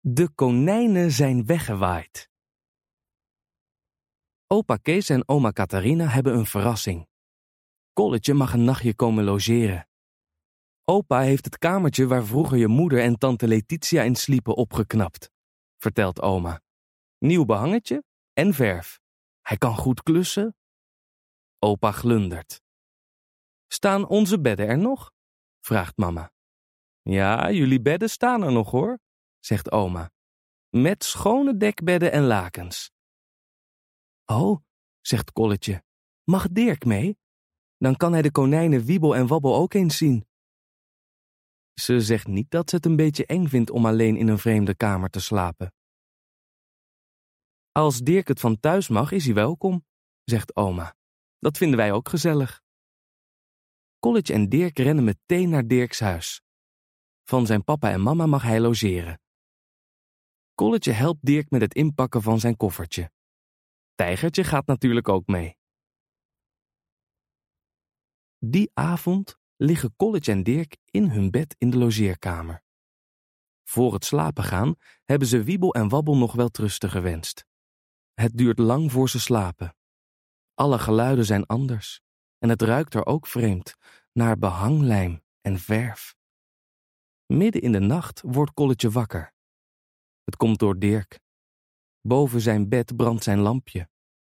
De konijnen zijn weggewaaid. Opa Kees en oma Catharina hebben een verrassing. Kolletje mag een nachtje komen logeren. Opa heeft het kamertje waar vroeger je moeder en tante Letitia in sliepen opgeknapt, vertelt oma. Nieuw behangetje en verf. Hij kan goed klussen. Opa glundert. Staan onze bedden er nog? Vraagt mama. Ja, jullie bedden staan er nog hoor, zegt oma. Met schone dekbedden en lakens. Oh, zegt Kolletje, mag Dirk mee? Dan kan hij de konijnen Wiebel en Wabbel ook eens zien. Ze zegt niet dat ze het een beetje eng vindt om alleen in een vreemde kamer te slapen. Als Dirk het van thuis mag, is hij welkom, zegt oma. Dat vinden wij ook gezellig. Kolletje en Dirk rennen meteen naar Dirks huis. Van zijn papa en mama mag hij logeren. Kolletje helpt Dirk met het inpakken van zijn koffertje. Tijgertje gaat natuurlijk ook mee. Die avond liggen Kolletje en Dirk in hun bed in de logeerkamer. Voor het slapen gaan hebben ze Wiebel en Wabbel nog wel trusten gewenst. Het duurt lang voor ze slapen. Alle geluiden zijn anders en het ruikt er ook vreemd naar behanglijm en verf. Midden in de nacht wordt Kolletje wakker. Het komt door Dirk. Boven zijn bed brandt zijn lampje.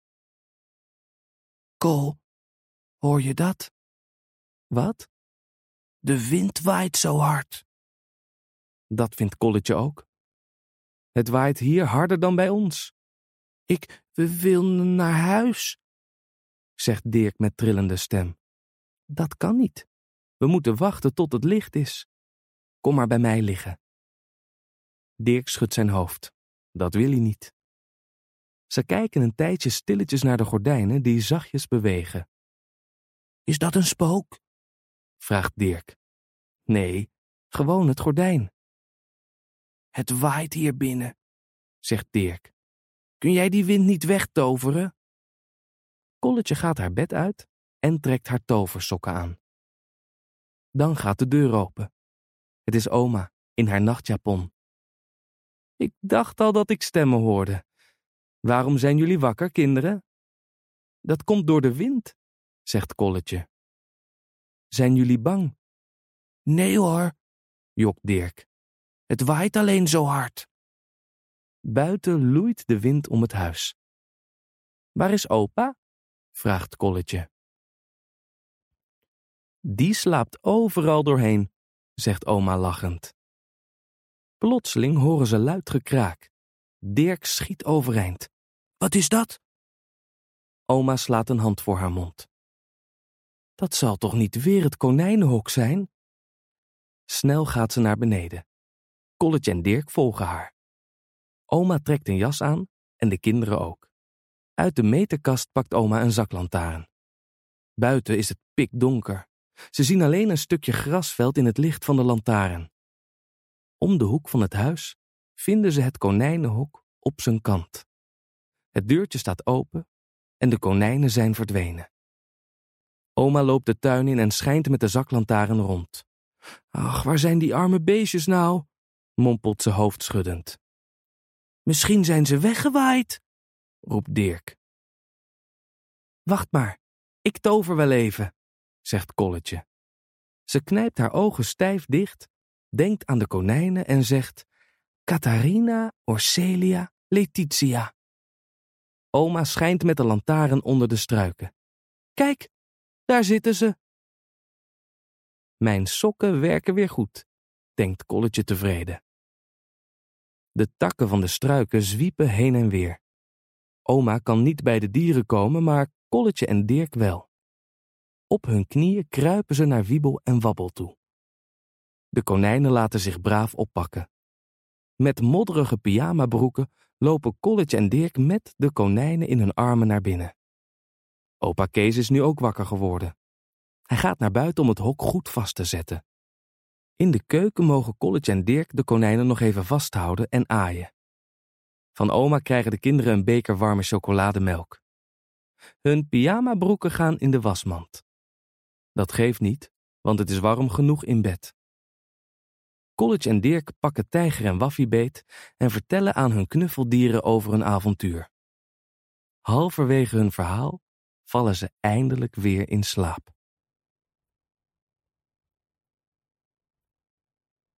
Kol, hoor je dat? Wat? De wind waait zo hard. Dat vindt Kolletje ook. Het waait hier harder dan bij ons. We willen naar huis, zegt Dirk met trillende stem. Dat kan niet. We moeten wachten tot het licht is. Kom maar bij mij liggen. Dirk schudt zijn hoofd. Dat wil hij niet. Ze kijken een tijdje stilletjes naar de gordijnen die zachtjes bewegen. Is dat een spook? Vraagt Dirk. Nee, gewoon het gordijn. Het waait hier binnen, zegt Dirk. Kun jij die wind niet wegtoveren? Kolletje gaat haar bed uit en trekt haar toversokken aan. Dan gaat de deur open. Het is oma in haar nachtjapon. Ik dacht al dat ik stemmen hoorde. Waarom zijn jullie wakker, kinderen? Dat komt door de wind, zegt Kolletje. Zijn jullie bang? Nee hoor, jokt Dirk. Het waait alleen zo hard. Buiten loeit de wind om het huis. Waar is opa? Vraagt Kolletje. Die slaapt overal doorheen, zegt oma lachend. Plotseling horen ze luid gekraak. Dirk schiet overeind. Wat is dat? Oma slaat een hand voor haar mond. Dat zal toch niet weer het konijnenhok zijn? Snel gaat ze naar beneden. Kolletje en Dirk volgen haar. Oma trekt een jas aan en de kinderen ook. Uit de meterkast pakt oma een zaklantaarn. Buiten is het pikdonker. Ze zien alleen een stukje grasveld in het licht van de lantaarn. Om de hoek van het huis vinden ze het konijnenhok op zijn kant. Het deurtje staat open en de konijnen zijn verdwenen. Oma loopt de tuin in en schijnt met de zaklantaarn rond. Ach, waar zijn die arme beestjes nou? Mompelt ze hoofdschuddend. Misschien zijn ze weggewaaid, roept Dirk. Wacht maar, ik tover wel even, zegt Kolletje. Ze knijpt haar ogen stijf dicht, denkt aan de konijnen en zegt Catharina, Orselia, Letitia. Oma schijnt met de lantaarn onder de struiken. Kijk, daar zitten ze. Mijn sokken werken weer goed, denkt Kolletje tevreden. De takken van de struiken zwiepen heen en weer. Oma kan niet bij de dieren komen, maar Kolletje en Dirk wel. Op hun knieën kruipen ze naar Wiebel en Wabbel toe. De konijnen laten zich braaf oppakken. Met modderige pyjamabroeken lopen Kolletje en Dirk met de konijnen in hun armen naar binnen. Opa Kees is nu ook wakker geworden. Hij gaat naar buiten om het hok goed vast te zetten. In de keuken mogen Kolletje en Dirk de konijnen nog even vasthouden en aaien. Van oma krijgen de kinderen een beker warme chocolademelk. Hun pyjamabroeken gaan in de wasmand. Dat geeft niet, want het is warm genoeg in bed. College en Dirk pakken Tijger en Waffie beet en vertellen aan hun knuffeldieren over hun avontuur. Halverwege hun verhaal vallen ze eindelijk weer in slaap.